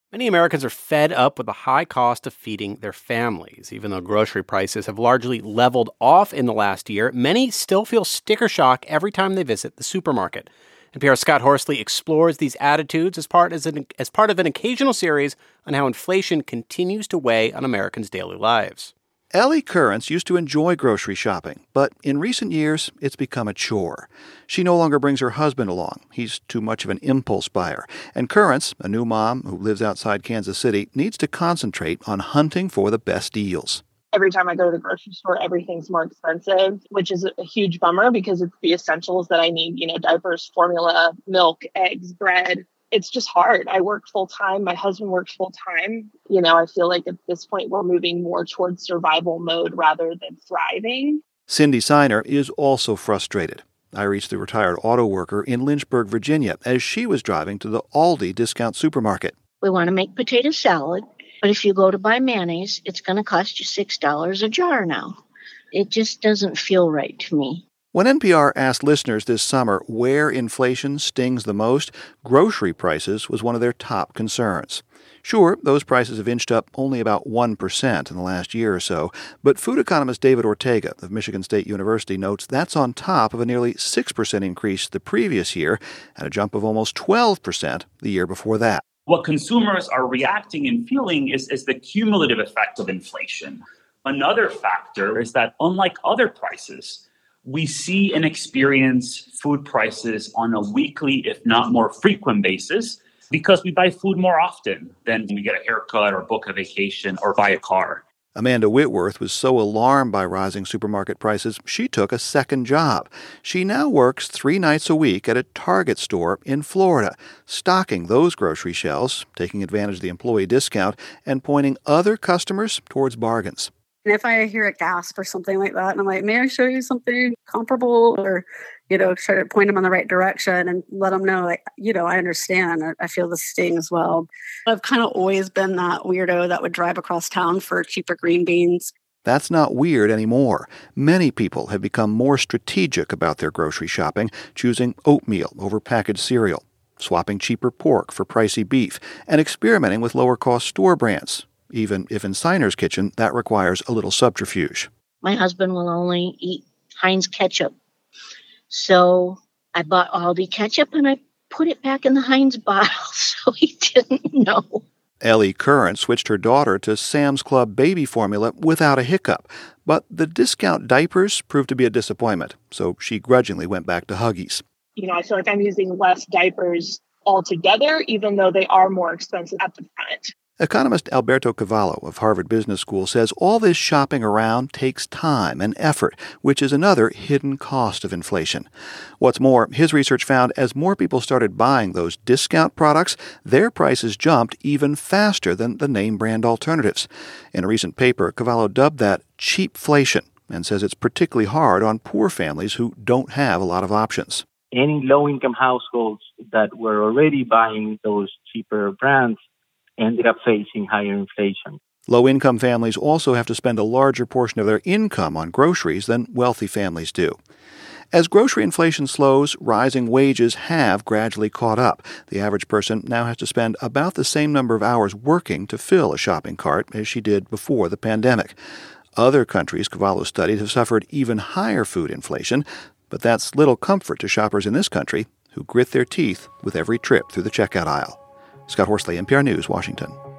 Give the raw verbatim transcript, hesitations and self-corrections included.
Many Americans are fed up with the high cost of feeding their families. Even though grocery prices have largely leveled off in the last year, many still feel sticker shock every time they visit the supermarket. N P R's Scott Horsley explores these attitudes as part, as, an, as part of an occasional series on how inflation continues to weigh on Americans' daily lives. Ellie Currents used to enjoy grocery shopping, but in recent years, it's become a chore. She no longer brings her husband along. He's too much of an impulse buyer. And Currents, a new mom who lives outside Kansas City, needs to concentrate on hunting for the best deals. Every time I go to the grocery store, everything's more expensive, which is a huge bummer because it's the essentials that I need, you know, diapers, formula, milk, eggs, bread. It's just hard. I work full time. My husband works full time. You know, I feel like at this point we're moving more towards survival mode rather than thriving. Cindy Seiner is also frustrated. I reached the retired auto worker in Lynchburg, Virginia, as she was driving to the Aldi discount supermarket. We want to make potato salad, but if you go to buy mayonnaise, it's going to cost you six dollars a jar now. It just doesn't feel right to me. When N P R asked listeners this summer where inflation stings the most, grocery prices was one of their top concerns. Sure, those prices have inched up only about one percent in the last year or so, but food economist David Ortega of Michigan State University notes that's on top of a nearly six percent increase the previous year and a jump of almost twelve percent the year before that. What consumers are reacting and feeling is, is the cumulative effect of inflation. Another factor is that unlike other prices, we see and experience food prices on a weekly, if not more frequent basis, because we buy food more often than we get a haircut or book a vacation or buy a car. Amanda Whitworth was so alarmed by rising supermarket prices, she took a second job. She now works three nights a week at a Target store in Florida, stocking those grocery shelves, taking advantage of the employee discount, and pointing other customers towards bargains. And if I hear a gasp or something like that, and I'm like, may I show you something comparable? Or, you know, try to point them in the right direction and let them know, like, you know, I understand. I feel the sting as well. I've kind of always been that weirdo that would drive across town for cheaper green beans. That's not weird anymore. Many people have become more strategic about their grocery shopping, choosing oatmeal over packaged cereal, swapping cheaper pork for pricey beef, and experimenting with lower-cost store brands. Even if in Seiner's kitchen, that requires a little subterfuge. My husband will only eat Heinz ketchup. So I bought Aldi ketchup and I put it back in the Heinz bottle so he didn't know. Ellie Curran switched her daughter to Sam's Club baby formula without a hiccup. But the discount diapers proved to be a disappointment, so she grudgingly went back to Huggies. You know, I feel like I'm using less diapers altogether, even though they are more expensive at the front. Economist Alberto Cavallo of Harvard Business School says all this shopping around takes time and effort, which is another hidden cost of inflation. What's more, his research found as more people started buying those discount products, their prices jumped even faster than the name brand alternatives. In a recent paper, Cavallo dubbed that cheapflation and says it's particularly hard on poor families who don't have a lot of options. Any low-income households that were already buying those cheaper brands ended up facing higher inflation. Low-income families also have to spend a larger portion of their income on groceries than wealthy families do. As grocery inflation slows, rising wages have gradually caught up. The average person now has to spend about the same number of hours working to fill a shopping cart as she did before the pandemic. Other countries Cavallo studied have suffered even higher food inflation, but that's little comfort to shoppers in this country who grit their teeth with every trip through the checkout aisle. Scott Horsley, N P R News, Washington.